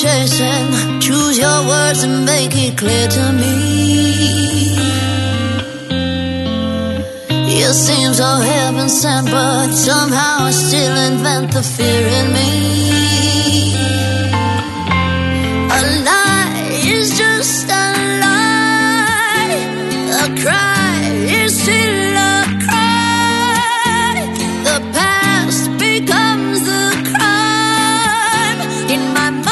chasing. Choose your words and make it clear to me. You seem so heaven sent, but somehow I still invent the fear in me. A lie is just a lie. A cry is still a cry. The past becomes the crime in my mind.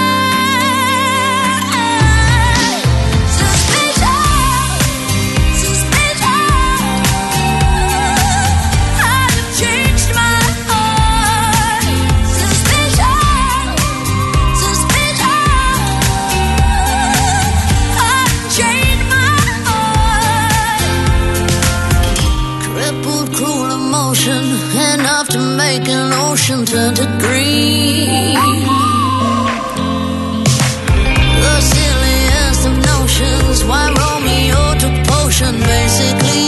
Enough to make an ocean turn to green. The silliest of notions. Why Romeo took potion, basically.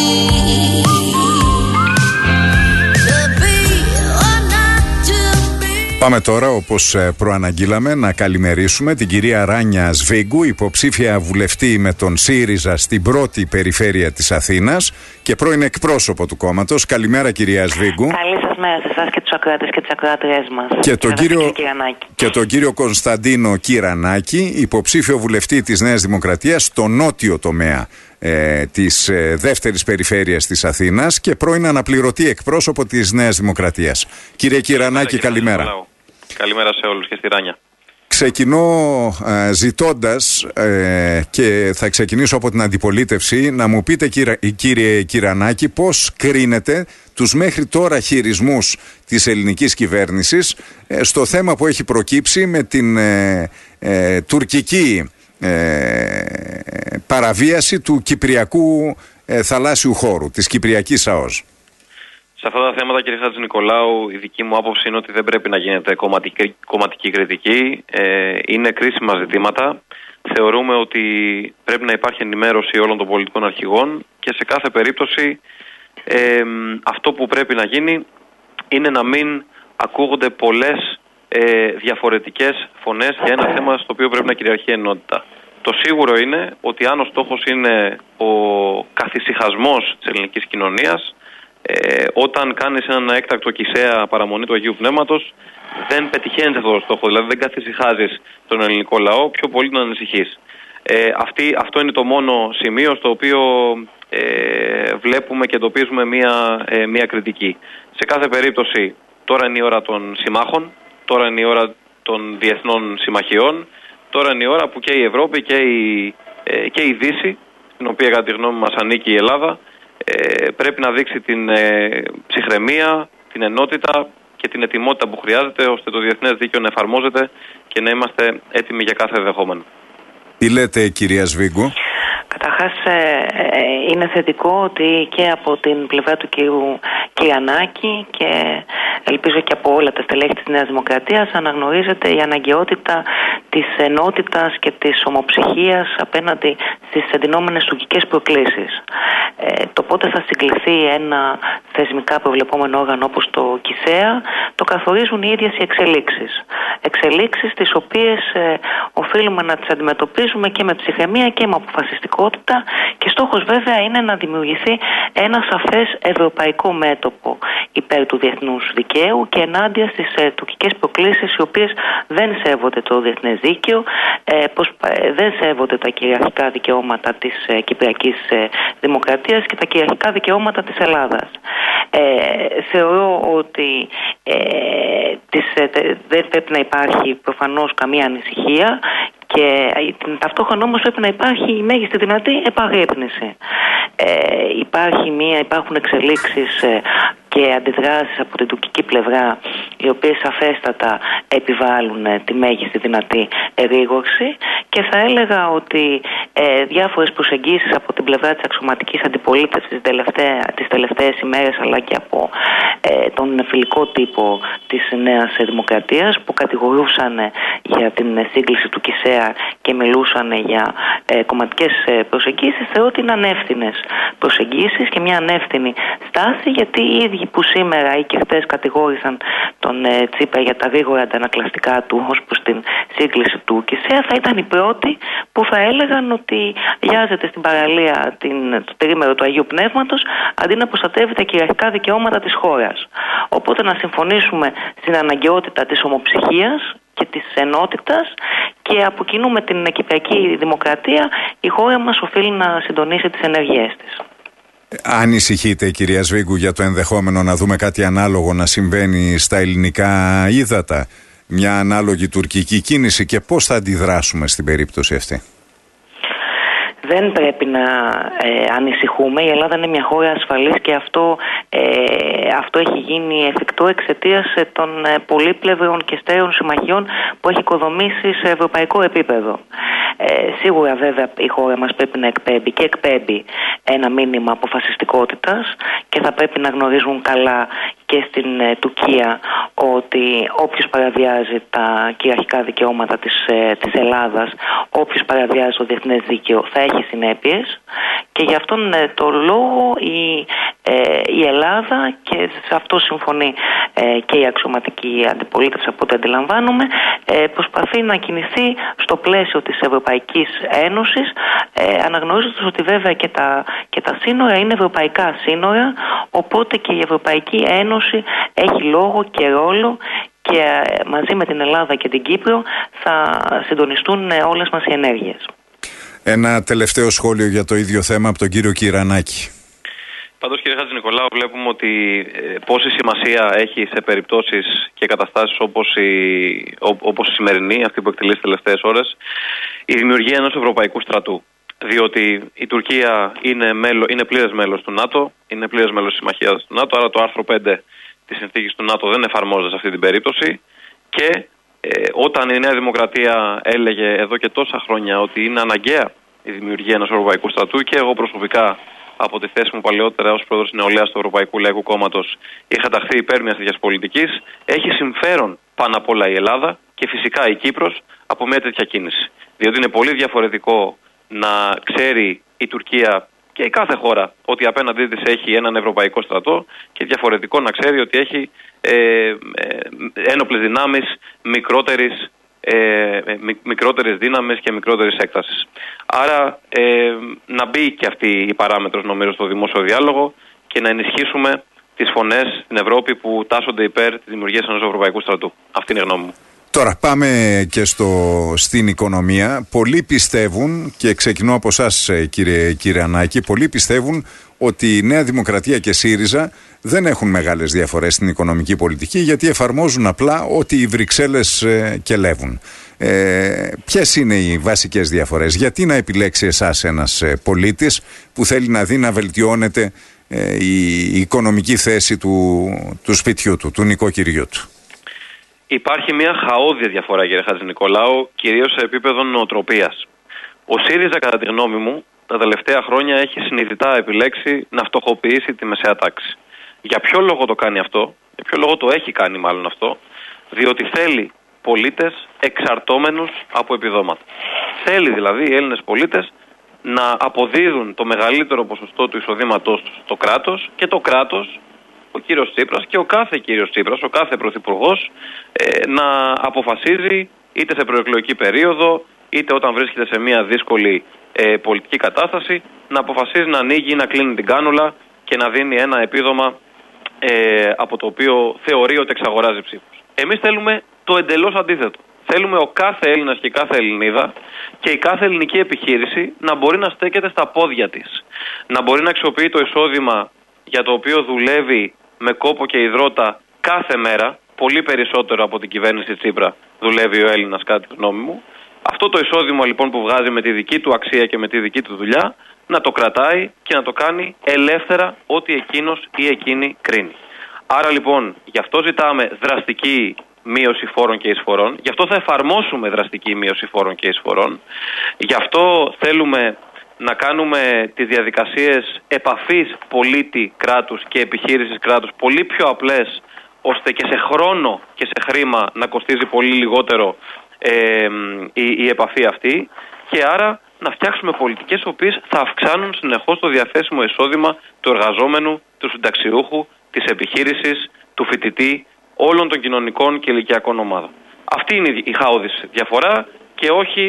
To be or not to be. Πάμε τώρα, όπως προαναγγείλαμε, να καλημερίσουμε την κυρία Ράνια Σβίγκου, υποψήφια βουλευτή με τον ΣΥΡΙΖΑ στην πρώτη περιφέρεια της Αθήνας και πρώην εκπρόσωπο του κόμματος. Καλημέρα, κυρία Σβίγκου. Καλή σας μέρα σε εσάς και τους ακροατές και τις ακροατριές μας. Και τον κύριο Κωνσταντίνο Κυρανάκη, υποψήφιο βουλευτή της Νέας Δημοκρατίας στο νότιο τομέα της δεύτερης περιφέρειας της Αθήνας και πρώην αναπληρωτή εκπρόσωπο της Νέας Δημοκρατίας. Κύριε Κυρανάκη, καλημέρα. Καλημέρα σε όλους και στη Ράνια. Ξεκινώ ζητώντας και θα ξεκινήσω από την αντιπολίτευση να μου πείτε, κύριε Κυρανάκη, πώς κρίνετε τους μέχρι τώρα χειρισμούς της ελληνικής κυβέρνησης στο θέμα που έχει προκύψει με την τουρκική παραβίαση του κυπριακού θαλάσσιου χώρου, της Κυπριακής ΑΟΣ. Σε αυτά τα θέματα, κύριε Χατζηνικολάου, η δική μου άποψη είναι ότι δεν πρέπει να γίνεται κομματική κριτική. Είναι κρίσιμα ζητήματα. Θεωρούμε ότι πρέπει να υπάρχει ενημέρωση όλων των πολιτικών αρχηγών και σε κάθε περίπτωση αυτό που πρέπει να γίνει είναι να μην ακούγονται πολλές διαφορετικές φωνές για ένα θέμα στο οποίο πρέπει να κυριαρχεί ενότητα. Το σίγουρο είναι ότι αν ο στόχος είναι ο καθησυχασμός της ελληνικής κοινωνίας, όταν κάνεις έναν έκτακτο κησαία παραμονή του Αγίου Πνεύματος, δεν πετυχαίνεις αυτό το στόχο, δηλαδή δεν καθησυχάζεις τον ελληνικό λαό, πιο πολύ τον ανησυχείς. Αυτό είναι το μόνο σημείο στο οποίο βλέπουμε και εντοπίζουμε μία κριτική. Σε κάθε περίπτωση, τώρα είναι η ώρα των συμμάχων, τώρα είναι η ώρα των διεθνών συμμαχιών, τώρα είναι η ώρα που και η Ευρώπη και η Δύση, στην οποία κατά τη γνώμη μας ανήκει η Ελλάδα, πρέπει να δείξει την ψυχραιμία, την ενότητα και την ετοιμότητα που χρειάζεται ώστε το διεθνές δίκαιο να εφαρμόζεται και να είμαστε έτοιμοι για κάθε δεδομένο. Τι λέτε, κυρία Σβίγκου? Καταρχάς, είναι θετικό ότι και από την πλευρά του κυρίου Κυρανάκη και ελπίζω και από όλα τα στελέχη της Νέας Δημοκρατίας αναγνωρίζεται η αναγκαιότητα της ενότητας και της ομοψυχίας απέναντι στις εντυνόμενες τουρκικές προκλήσεις. Το πότε θα συγκληθεί ένα θεσμικά προβλεπόμενο όργανο όπως το ΚΙΣΕΑ το καθορίζουν οι ίδιες οι εξελίξεις. Εξελίξεις τις οποίες οφείλουμε να τις αντιμετωπίζουμε και με ψυχραιμία και με αποφασιστικότητα και στόχος βέβαια είναι να δημιουργηθεί ένα σαφές ευρωπαϊκό μέτωπο υπέρ του διεθνούς δικαίου και ενάντια στις τουρκικές προκλήσεις οι οποίες δεν σέβονται το διεθνές δίκαιο, δεν σέβονται τα κυριαρχικά δικαιώματα της Κυπριακής Δημοκρατίας και τα κυριαρχικά δικαιώματα της Ελλάδας. Θεωρώ ότι δεν πρέπει να υπάρχει προφανώς καμία ανησυχία και ταυτόχρονα όμως πρέπει να υπάρχει η μέγιστη δυνατή επαγρύπνηση. Υπάρχουν εξελίξεις και αντιδράσεις από την τουρκική πλευρά οι οποίες σαφέστατα επιβάλλουν τη μέγιστη δυνατή ερήγορση και θα έλεγα ότι διάφορες προσεγγίσεις από την πλευρά της αξιωματικής αντιπολίτευσης τις τελευταίες ημέρες αλλά και από τον φιλικό τύπο της Νέας Δημοκρατίας που κατηγορούσαν για την σύγκληση του ΚΙΣΕΑ και μιλούσαν για κομματικές προσεγγίσεις, θεωρώ ότι είναι ανεύθυνες προσεγγίσεις και μια ανεύθυνη στάση γιατί οι ίδιοι λίγοι που σήμερα ή και χτες κατηγόρησαν τον Τσίπρα για τα γρήγορα αντανακλαστικά του ως προς την σύγκληση του ΚΙΣΕΑ, θα ήταν οι πρώτοι που θα έλεγαν ότι γιάζεται στην παραλία το τρίμερο του Αγίου Πνεύματος αντί να προστατεύει τα κυριαρχικά δικαιώματα της χώρας. Οπότε να συμφωνήσουμε στην αναγκαιότητα της ομοψυχίας και της ενότητας, και από κοινού με την κυπριακή δημοκρατία η χώρα μας οφείλει να συντονίσει τις ενέργειές της. Ανησυχείτε, κυρία Σβίγκου, για το ενδεχόμενο να δούμε κάτι ανάλογο να συμβαίνει στα ελληνικά ύδατα, μια ανάλογη τουρκική κίνηση, και πώς θα αντιδράσουμε στην περίπτωση αυτή? Δεν πρέπει να ανησυχούμε. Η Ελλάδα είναι μια χώρα ασφαλής και αυτό έχει γίνει εφικτό εξαιτίας των πολύπλευρων και στέρεων συμμαχιών που έχει οικοδομήσει σε ευρωπαϊκό επίπεδο. Σίγουρα βέβαια η χώρα μας πρέπει να εκπέμπει ένα μήνυμα αποφασιστικότητας, και θα πρέπει να γνωρίζουν καλά και στην Τουρκία ότι όποιος παραβιάζει τα κυριαρχικά δικαιώματα της Ελλάδας, όποιος παραβιάζει το διεθνές δίκαιο, θα έχει συνέπειες, και γι' αυτόν το λόγο η Ελλάδα, και σε αυτό συμφωνεί και η αξιωματική αντιπολίτευση από ό,τι αντιλαμβάνομαι, προσπαθεί να κινηθεί στο πλαίσιο της Ευρωπαϊκής Ένωσης, αναγνωρίζοντας ότι βέβαια και τα σύνορα είναι ευρωπαϊκά σύνορα, οπότε και η Ευρωπαϊκή Ένωση έχει λόγο και ρόλο, και μαζί με την Ελλάδα και την Κύπρο θα συντονιστούν όλες μας οι ενέργειες. Ένα τελευταίο σχόλιο για το ίδιο θέμα από τον κύριο Κυρανάκη. Πάντως, κύριε Χατζηνικολάου, βλέπουμε ότι πόση σημασία έχει σε περιπτώσεις και καταστάσεις όπως η σημερινή, αυτή που εκτελεί τις τελευταίες ώρες, η δημιουργία ενός ευρωπαϊκού στρατού. Διότι η Τουρκία είναι πλήρες μέλος του ΝΑΤΟ, είναι πλήρες μέλος της συμμαχίας του ΝΑΤΟ, άρα το άρθρο 5 της συνθήκης του ΝΑΤΟ δεν εφαρμόζεται σε αυτή την περίπτωση, και όταν η Νέα Δημοκρατία έλεγε εδώ και τόσα χρόνια ότι είναι αναγκαία η δημιουργία ενός ευρωπαϊκού στρατού, και εγώ προσωπικά από τη θέση μου παλαιότερα ως πρόεδρος της νεολαίας του Ευρωπαϊκού Λαϊκού Κόμματος είχα ταχθεί υπέρ μιας τέτοιας πολιτικής, έχει συμφέρον πάνω απ' όλα η Ελλάδα και φυσικά η Κύπρος από μια τέτοια κίνηση. Διότι είναι πολύ διαφορετικό να ξέρει η Τουρκία και η κάθε χώρα ότι απέναντί της έχει έναν ευρωπαϊκό στρατό, και διαφορετικό να ξέρει ότι έχει ένοπλες δυνάμεις μικρότερες δύναμες και μικρότερης έκτασης. Άρα να μπει και αυτή η παράμετρος, νομίζω, στο δημόσιο διάλογο, και να ενισχύσουμε τις φωνές στην Ευρώπη που τάσσονται υπέρ της δημιουργίας ενός ευρωπαϊκού στρατού. Αυτή είναι η γνώμη μου. Τώρα πάμε και στην οικονομία. Πολλοί πιστεύουν, και ξεκινώ από εσάς κύριε Κυρανάκη, πολλοί πιστεύουν ότι η Νέα Δημοκρατία και ΣΥΡΙΖΑ δεν έχουν μεγάλες διαφορές στην οικονομική πολιτική, γιατί εφαρμόζουν απλά ό,τι οι Βρυξέλλες κελεύουν. Ποιες είναι οι βασικές διαφορές? Γιατί να επιλέξει εσάς ένας πολίτης που θέλει να δει να βελτιώνεται η οικονομική θέση του σπιτιού του, του νοικοκυριού του? Υπάρχει μια χαόδια διαφορά, κύριε Χατζηνικολάου, κυρίως σε επίπεδο νοοτροπίας. Ο ΣΥΡΙΖΑ, κατά τη γνώμη μου, τα τελευταία χρόνια έχει συνειδητά επιλέξει να φτωχοποιήσει τη μεσαία τάξη. Για ποιο λόγο το κάνει αυτό? Για ποιο λόγο το έχει κάνει μάλλον αυτό? Διότι θέλει πολίτες εξαρτώμενους από επιδόματα. Θέλει δηλαδή οι Έλληνες πολίτες να αποδίδουν το μεγαλύτερο ποσοστό του εισοδήματός τους στο κράτος, και το κράτος, ο κύριος Τσίπρας και ο κάθε κύριος Τσίπρας, ο κάθε πρωθυπουργός, να αποφασίζει είτε σε προεκλογική περίοδο, είτε όταν βρίσκεται σε μια δύσκολη πολιτική κατάσταση, να αποφασίζει να ανοίγει ή να κλείνει την κάνουλα και να δίνει ένα επίδομα από το οποίο θεωρεί ότι εξαγοράζει ψήφους. Εμείς θέλουμε το εντελώς αντίθετο. Θέλουμε ο κάθε Έλληνας και η κάθε Ελληνίδα και η κάθε ελληνική επιχείρηση να μπορεί να στέκεται στα πόδια της. Να μπορεί να αξιοποιεί το εισόδημα για το οποίο δουλεύει με κόπο και υδρότα κάθε μέρα, πολύ περισσότερο από την κυβέρνηση Τσίπρα δουλεύει ο Έλληνας, κατά τη γνώμη μου. Αυτό το εισόδημα λοιπόν που βγάζει με τη δική του αξία και με τη δική του δουλειά, να το κρατάει και να το κάνει ελεύθερα ό,τι εκείνος ή εκείνη κρίνει. Άρα λοιπόν γι' αυτό ζητάμε δραστική μείωση φόρων και εισφορών, γι' αυτό θα εφαρμόσουμε δραστική μείωση φόρων και εισφορών, γι' αυτό θέλουμε να κάνουμε τις διαδικασίες επαφής πολίτη κράτους και επιχείρησης κράτους πολύ πιο απλές, ώστε και σε χρόνο και σε χρήμα να κοστίζει πολύ λιγότερο η επαφή αυτή, και άρα να φτιάξουμε πολιτικές οι οποίες θα αυξάνουν συνεχώς το διαθέσιμο εισόδημα του εργαζόμενου, του συνταξιούχου, της επιχείρησης, του φοιτητή, όλων των κοινωνικών και ηλικιακών ομάδων. Αυτή είναι η χαόδης διαφορά και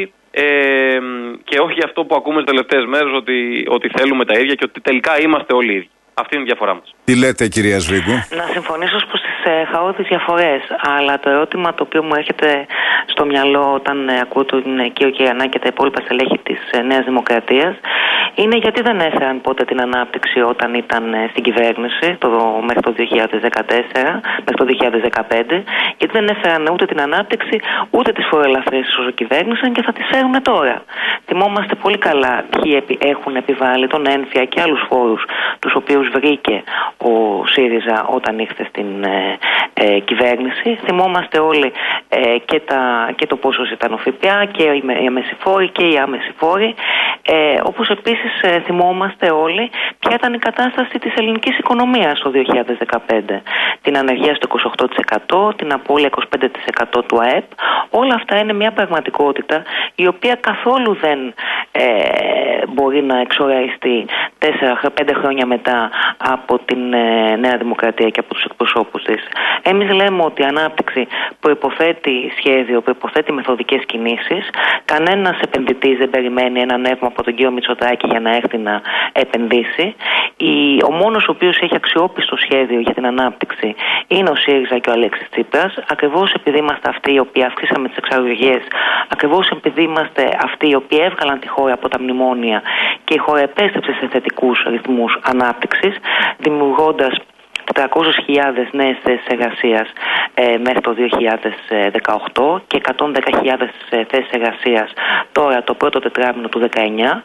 όχι αυτό που ακούμε τις τελευταίες μέρες ότι θέλουμε τα ίδια και ότι τελικά είμαστε όλοι ίδιοι. Αυτή είναι η διαφορά μας. Τι λέτε, κυρία Σβίγκου? Να συμφωνήσω προς τις χαόδεις διαφορές, αλλά το ερώτημα το οποίο μου έρχεται στο μυαλό όταν ακούω τον κύριο Κυριανάκη και τα υπόλοιπα στελέχη της Νέας Δημοκρατίας είναι γιατί δεν έφεραν ποτέ την ανάπτυξη όταν ήταν στην κυβέρνηση μέχρι το 2014, μέχρι το 2015, γιατί δεν έφεραν ούτε την ανάπτυξη ούτε τις φοροελαφρύνσεις όσο κυβέρνησαν και θα τις φέρουν τώρα. Θυμόμαστε πολύ καλά ποιοι έχουν επιβάλει τον έμφυα και άλλους φόρους τους οποίους βρήκε ο ΣΥΡΙΖΑ όταν ήρθε στην κυβέρνηση. Θυμόμαστε όλοι και το πόσο ήταν ο ΦΠΑ και οι αμεσιφόροι και οι άμεσιφόροι. Όπως επίσης θυμόμαστε όλοι ποια ήταν η κατάσταση της ελληνικής οικονομίας το 2015. Την ανεργία στο 28%, την απώλεια 25% του ΑΕΠ. Όλα αυτά είναι μια πραγματικότητα η οποία καθόλου δεν μπορεί να εξοραϊστεί 4-5 χρόνια μετά από την Νέα Δημοκρατία και από τους εκπροσώπους της. Εμείς λέμε ότι η ανάπτυξη προϋποθέτει σχέδιο, προϋποθέτει μεθοδικές κινήσεις. Κανένας επενδυτής δεν περιμένει ένα νεύμα από τον κύριο Μητσοτάκη για να έρθει να επενδύσει. Ο μόνος ο οποίος έχει αξιόπιστο σχέδιο για την ανάπτυξη είναι ο ΣΥΡΙΖΑ και ο Αλέξης Τσίπρας. Ακριβώς επειδή είμαστε αυτοί οι οποίοι αυξήσαμε τις εξαγωγές, ακριβώς επειδή είμαστε αυτοί οι οποίοι έβγαλαν τη χώρα από τα μνημόνια και η χώρα επέστρεψε σε θετικούς ρυθμούς ανάπτυξης, δημιουργώντας 400.000 νέες θέσεις εργασίας μέχρι το 2018 και 110.000 θέσεις εργασίας τώρα το πρώτο τετράμινο του 19.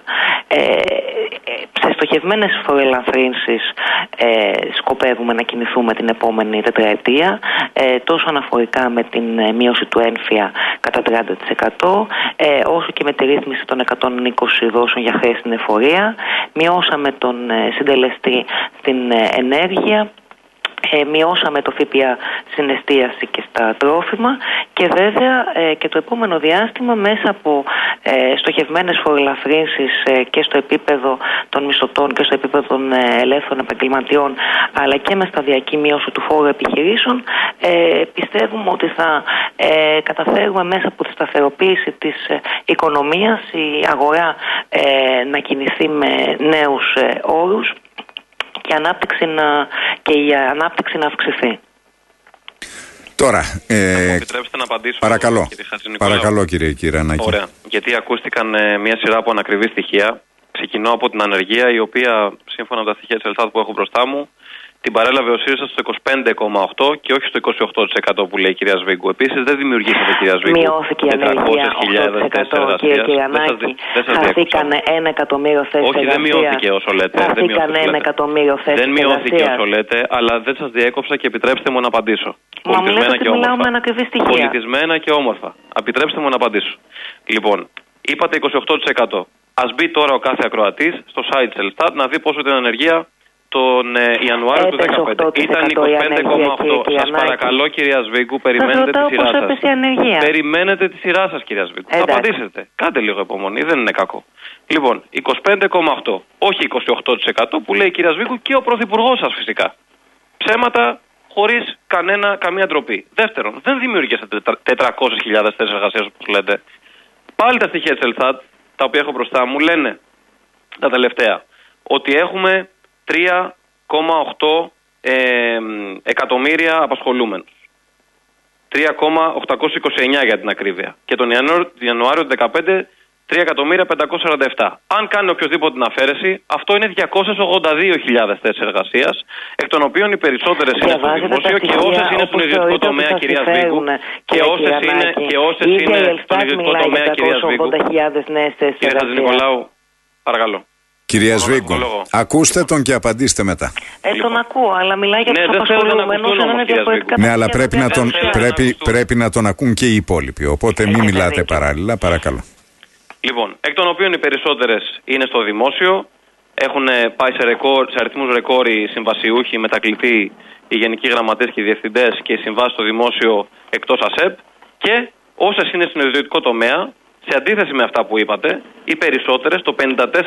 Σε στοχευμένες φοροελαφρύνσεις σκοπεύουμε να κινηθούμε την επόμενη τετραετία, τόσο αναφορικά με την μείωση του έμφυα κατά 30%, όσο και με τη ρύθμιση των 120 δόσεων για χρέη στην εφορία. Μειώσαμε τον συντελεστή στην ενέργεια. Μειώσαμε το ΦΠΑ στην εστίαση και στα τρόφιμα και βέβαια και το επόμενο διάστημα μέσα από στοχευμένες φοροελαφρύνσεις και στο επίπεδο των μισθωτών και στο επίπεδο των ελεύθερων επαγγελματιών αλλά και με σταδιακή μείωση του φόρου επιχειρήσεων πιστεύουμε ότι θα καταφέρουμε μέσα από τη σταθεροποίηση της οικονομίας η αγορά να κινηθεί με νέους όρους και η ανάπτυξη να αυξηθεί. Τώρα, επιτρέψτε να απαντήσω. Παρακαλώ. Παρακαλώ, κύριε Κυριανάκη. Ωραία. Γιατί ακούστηκαν μια σειρά από ανακριβή στοιχεία. Ξεκινώ από την ανεργία, η οποία σύμφωνα με τα στοιχεία της Ελστάτ που έχω μπροστά μου, την παρέλαβε ο ΣΥΡΙΖΑ στο 25,8% και όχι στο 28% που λέει η κυρία Σβίγκου. Επίσης δεν δημιουργήσατε, κυρία Σβίγκου, μειώθηκε η ανεργία 8%, κύριε Κυριανάκη. Χαθήκανε 1 εκατομμύριο θέσεις εργασίας. Όχι, δεν μειώθηκε όσο λέτε. Χαθήκανε 1 εκατομμύριο θέσεις εργασίας. Δεν μειώθηκε όσο λέτε, αλλά δεν σας διέκοψα και επιτρέψτε μου να απαντήσω. Μα μου λέτε ότι μιλάω με ανακριβή στοιχεία. Πολιτισμένα και όμορφα. Επιτρέψτε μου να απαντήσω. Λοιπόν, είπατε 28%. Ας μπει τώρα ο κάθε ακροατής στο site της Ελστάτ να δει πόσο την ανεργία τον Ιανουάριο του 2015. Ήταν 25,8. Σας παρακαλώ, κυρία Σβίγκου, περιμένετε τη σειρά σας. Περιμένετε τη σειρά σας, κυρία Σβίγκου. Θα απαντήσετε. Κάντε λίγο υπομονή, δεν είναι κακό. Λοιπόν, 25,8. Όχι 28% που λέει η κυρία Σβίγκου και ο πρωθυπουργός σας φυσικά. Ψέματα χωρίς καμία ντροπή. Δεύτερον, δεν δημιουργήσατε 400.000 θέσεις εργασίας όπως λέτε. Πάλι τα στοιχεία της Ελστάτ, τα οποία έχω μπροστά μου, λένε τα τελευταία ότι έχουμε 3,8 εκατομμύρια απασχολούμενους. 3,829 για την ακρίβεια. Και τον Ιανουάριο του 2015 3.547. Αν κάνει οποιοδήποτε την αφαίρεση, αυτό είναι 282.000 θέσεις εργασίας, εκ των οποίων οι περισσότερες είναι στο δημόσιο και όσες είναι στον ιδιωτικό τομέα, κυρία Σβίγκου. Και όσες είναι στον ιδιωτικό τομέα, κυρία Σβίγκου. Κύριε Χατζηνικολάου, παρακαλώ. Κυρία Σβίγκου, ακούστε τον και απαντήστε μετά. Τον ακούω, αλλά μιλάει για τους απασχολούμενους. Ναι, αλλά πρέπει να τον ακούν και οι υπόλοιποι. Οπότε μην μιλάτε παράλληλα, παρακαλώ. Λοιπόν, εκ των οποίων οι περισσότερες είναι στο δημόσιο, έχουν πάει σε αριθμούς ρεκόρ οι συμβασιούχοι, μετακλητοί, οι γενικοί γραμματείς και οι διευθυντές και οι συμβάσεις στο δημόσιο εκτός ΑΣΕΠ, και όσες είναι στον ιδιωτικό τομέα, Σε αντίθεση με αυτά που είπατε, οι περισσότερες, το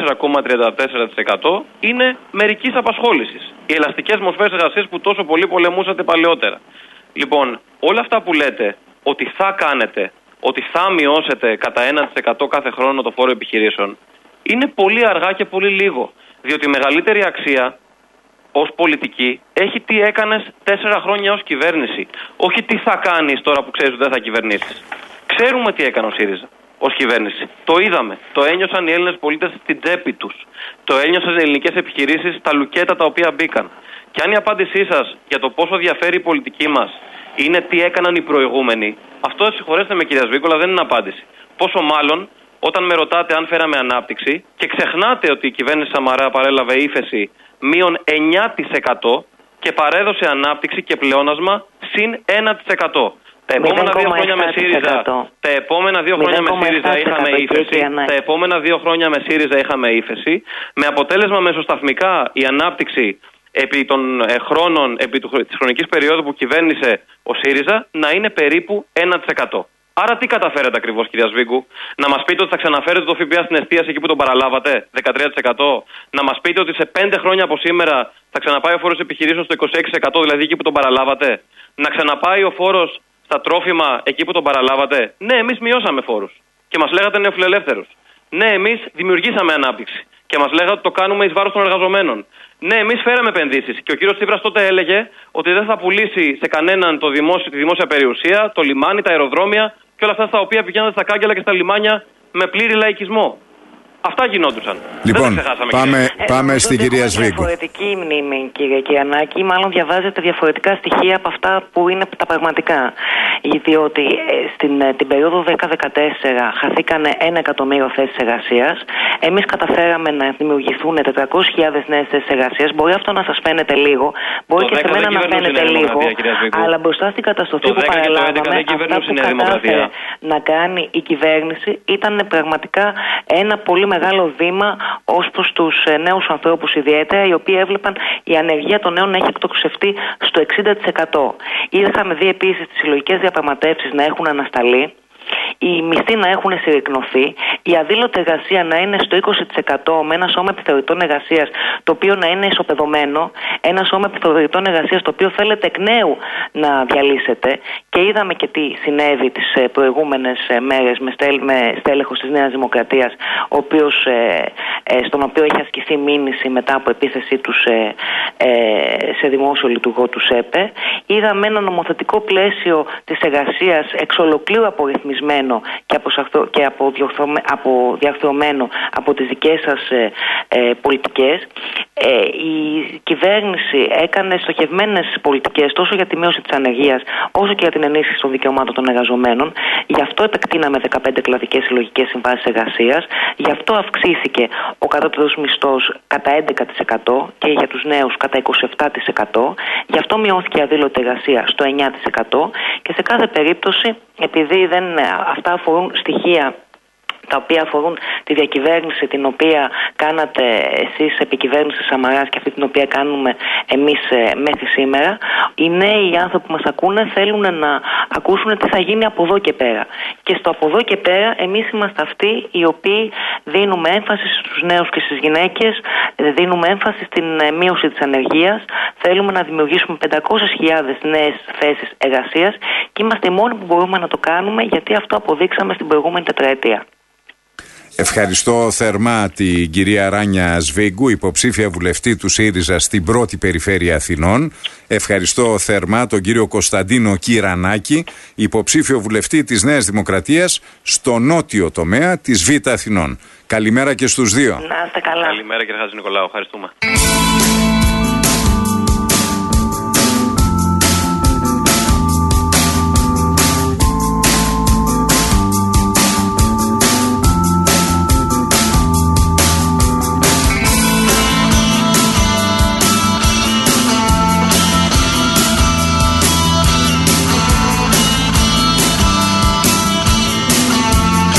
54,34% είναι μερικής απασχόλησης. Οι ελαστικές μορφές εργασίας που τόσο πολύ πολεμούσατε παλαιότερα. Λοιπόν, όλα αυτά που λέτε ότι θα κάνετε, ότι θα μειώσετε κατά 1% κάθε χρόνο το φόρο επιχειρήσεων, είναι πολύ αργά και πολύ λίγο. Διότι η μεγαλύτερη αξία ως πολιτική έχει τι έκανες 4 χρόνια ως κυβέρνηση. Όχι τι θα κάνεις τώρα που ξέρεις ότι δεν θα κυβερνήσεις. Ξέρουμε τι έκανε ο ΣΥΡΙΖΑ ως κυβέρνηση. Το είδαμε. Το ένιωσαν οι Έλληνες πολίτες στην τσέπη τους. Το ένιωσαν οι ελληνικές επιχειρήσεις στα λουκέτα τα οποία μπήκαν. Και αν η απάντησή σας για το πόσο διαφέρει η πολιτική μας είναι τι έκαναν οι προηγούμενοι, αυτό, συγχωρέστε με κυρία Σβίκολα, δεν είναι απάντηση. Πόσο μάλλον όταν με ρωτάτε αν φέραμε ανάπτυξη και ξεχνάτε ότι η κυβέρνηση Σαμαρά παρέλαβε ύφεση μείον 9% και παρέδωσε ανάπτυξη και πλεόνασμα συν 1%. Τα επόμενα 2 χρόνια με ΣΥΡΙΖΑ, είχαμε ύφεση. Τα επόμενα 2 χρόνια με ΣΥΡΙΖΑ είχαμε ύφεση, με αποτέλεσμα μεσοσταθμικά η ανάπτυξη επί των χρόνων, της χρονικής περίοδου που κυβέρνησε ο ΣΥΡΙΖΑ να είναι περίπου 1%. Άρα τι καταφέρατε ακριβώς, κυρία Σβίγκου? Να μας πείτε ότι θα ξαναφέρετε το ΦΠΑ στην εστίαση εκεί που τον παραλάβατε, 13%. Να μας πείτε ότι σε 5 χρόνια από σήμερα θα ξαναπάει ο φόρος επιχειρήσεων στο 26%, δηλαδή εκεί που τον παραλάβατε. Να ξαναπάει ο φόρος στα τρόφιμα εκεί που τον παραλάβατε. Ναι, εμείς μειώσαμε φόρους και μας λέγατε νεοφιλελεύθερους. Ναι, εμείς δημιουργήσαμε ανάπτυξη και μας λέγατε ότι το κάνουμε εις βάρος των εργαζομένων. Ναι, εμείς φέραμε επενδύσεις και ο κύριος Τσίπρας τότε έλεγε ότι δεν θα πουλήσει σε κανέναν τη δημόσια περιουσία, το λιμάνι, τα αεροδρόμια και όλα αυτά στα οποία πηγαίνονται στα κάγκελα και στα λιμάνια με πλήρη λαϊκισμό. Αυτά γινόντουσαν. Λοιπόν, πάμε στην κυρία Σβίγκου. Διαφορετική μνήμη, κύριε Κυρανάκη, μάλλον διαβάζετε διαφορετικά στοιχεία από αυτά που είναι τα πραγματικά. Διότι την περίοδο 10-14 χαθήκανε 1 εκατομμύριο θέσεις εργασίας. Εμείς καταφέραμε να δημιουργηθούν 400.000 νέες θέσεις εργασίας. Μπορεί αυτό να σας φαίνεται λίγο, μπορεί και σε μένα να φαίνεται λίγο, αλλά μπροστά στην καταστροφή που παραλάβαμε, αυτά που κατάφερε να κάνει η κυβέρνηση ήταν πραγματικά ένα πολύ μεγάλο βήμα ως προς τους νέους ανθρώπους ιδιαίτερα, οι οποίοι έβλεπαν η ανεργία των νέων να έχει εκτοξευτεί στο 60%. Είχαμε δει επίσης τις συλλογικές διαπραγματεύσεις να έχουν ανασταλεί, οι μισθοί να έχουν συρρικνωθεί, η αδήλωτη εργασία να είναι στο 20% με ένα σώμα επιθεωρητών εργασίας το οποίο να είναι ισοπεδωμένο, ένα σώμα επιθεωρητών εργασίας το οποίο θέλετε εκ νέου να διαλύσετε. Και είδαμε και τι συνέβη τις προηγούμενες μέρες με στέλεχος της Νέας Δημοκρατίας, στον οποίο έχει ασκηθεί μήνυση μετά από επίθεσή τους σε δημόσιο λειτουργό του ΣΕΠΕ. Είδαμε ένα νομοθετικό πλαίσιο της εργασίας εξ ολοκλήρου απορριθμισμένο και αποδιαρθρωμένο από τις δικές σας πολιτικές. Η κυβέρνηση έκανε στοχευμένες πολιτικές τόσο για τη μείωση της ανεργίας όσο και για την ενίσχυση των δικαιωμάτων των εργαζομένων. Γι' αυτό επεκτείναμε 15 κλαδικές συλλογικές συμβάσεις εργασίας. Γι' αυτό αυξήθηκε ο κατώτερος μισθός κατά 11% και για τους νέους κατά 27%. Γι' αυτό μειώθηκε η αδήλωτη εργασία στο 9%. Και σε κάθε περίπτωση, επειδή αυτά αφορούν στοιχεία τα οποία αφορούν τη διακυβέρνηση την οποία κάνατε εσείς επί κυβέρνηση Σαμαράς και αυτή την οποία κάνουμε εμείς μέχρι σήμερα, οι νέοι άνθρωποι που μας ακούνε θέλουν να ακούσουν τι θα γίνει από εδώ και πέρα. Και στο από εδώ και πέρα εμείς είμαστε αυτοί οι οποίοι δίνουμε έμφαση στους νέους και στις γυναίκες, δίνουμε έμφαση στην μείωση της ανεργίας, θέλουμε να δημιουργήσουμε 500.000 νέες θέσεις εργασίας και είμαστε οι μόνοι που μπορούμε να το κάνουμε, γιατί αυτό αποδείξαμε στην προηγούμενη τετραετία. Ευχαριστώ θερμά την κυρία Ράνια Σβίγκου, υποψήφια βουλευτή του ΣΥΡΙΖΑ στην πρώτη περιφέρεια Αθηνών. Ευχαριστώ θερμά τον κύριο Κωνσταντίνο Κυρανάκη, υποψήφιο βουλευτή της Νέας Δημοκρατίας στο νότιο τομέα της Β' Αθηνών. Καλημέρα και στους δύο. Να είστε καλά. Καλημέρα κύριε Χατζηνικολάου, ευχαριστούμε.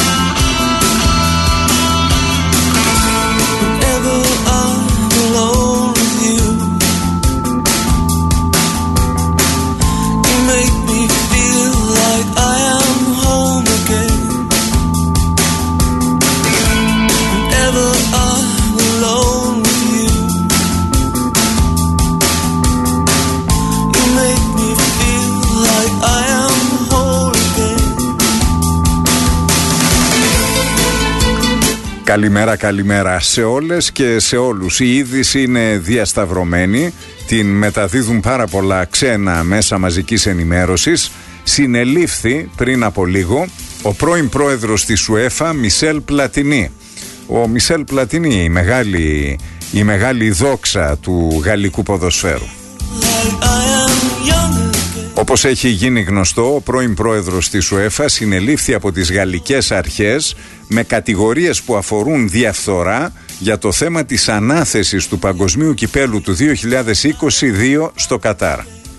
Whenever I'm alone Καλημέρα σε όλες και σε όλους. Η είδηση είναι διασταυρωμένη. Την μεταδίδουν πάρα πολλά ξένα μέσα μαζικής ενημέρωσης. Συνελήφθη πριν από λίγο ο πρώην πρόεδρος της UEFA, Μισελ Πλατινί. Ο Μισελ Πλατινί, η μεγάλη δόξα του γαλλικού ποδοσφαίρου. Όπως έχει γίνει γνωστό, ο πρώην πρόεδρος της UEFA συνελήφθη από τις γαλλικές αρχές με κατηγορίες που αφορούν διαφθορά για το θέμα της ανάθεσης του Παγκοσμίου Κυπέλου του 2022 στο Κατάρ.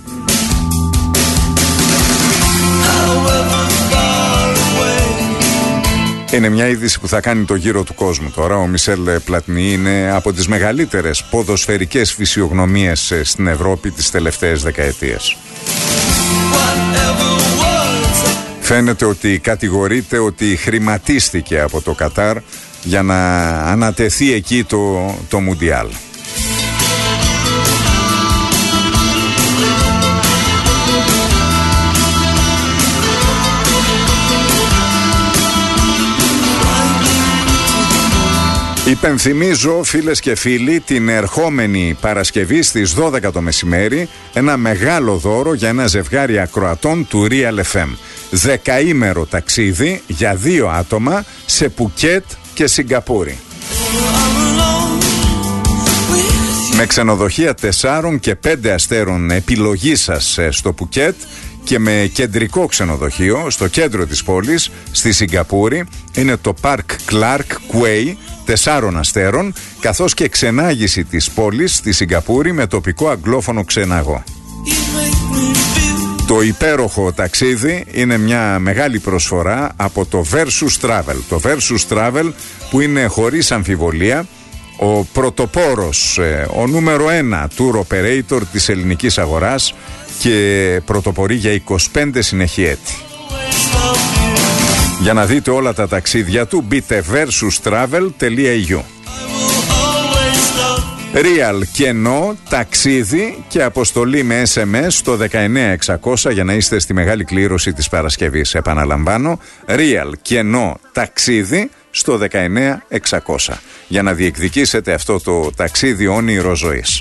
Είναι μια είδηση που θα κάνει το γύρο του κόσμου τώρα. Ο Μισελ Πλατινί είναι από τις μεγαλύτερες ποδοσφαιρικές φυσιογνωμίες στην Ευρώπη τις τελευταίες δεκαετίες. Φαίνεται ότι κατηγορείται ότι χρηματίστηκε από το Κατάρ για να ανατεθεί εκεί το Μουντιάλ. Υπενθυμίζω, φίλες και φίλοι, την ερχόμενη Παρασκευή στις 12 το μεσημέρι ένα μεγάλο δώρο για ένα ζευγάρι ακροατών του Real FM. 10ημερο ταξίδι για 2 άτομα σε Πουκέτ και Σιγκαπούρη. Με ξενοδοχεία 4 και 5 αστέρων επιλογή σας στο Πουκέτ και με κεντρικό ξενοδοχείο στο κέντρο της πόλης στη Σιγκαπούρη. Είναι το Park Clark Quay 4 αστέρων, καθώς και ξενάγηση της πόλης στη Σιγκαπούρη με τοπικό αγγλόφωνο ξεναγό. Το υπέροχο ταξίδι είναι μια μεγάλη προσφορά από το Versus Travel. Το Versus Travel που είναι χωρίς αμφιβολία ο πρωτοπόρος, ο νούμερο 1 tour operator της ελληνικής αγοράς και πρωτοπορεί για 25 συνεχή έτη. Για να δείτε όλα τα ταξίδια του μπείτε versustravel.eu. Real κενό, ταξίδι και αποστολή με SMS στο 19600 για να είστε στη μεγάλη κλήρωση της Παρασκευής. Επαναλαμβάνω, Real κενό, ταξίδι στο 19600 για να διεκδικήσετε αυτό το ταξίδι όνειρο ζωής.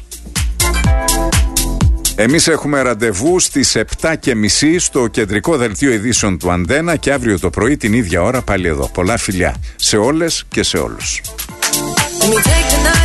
Εμείς έχουμε ραντεβού στις 7:30 στο κεντρικό δελτίο ειδήσεων του Αντένα και αύριο το πρωί την ίδια ώρα πάλι εδώ. Πολλά φιλιά σε όλες και σε όλους.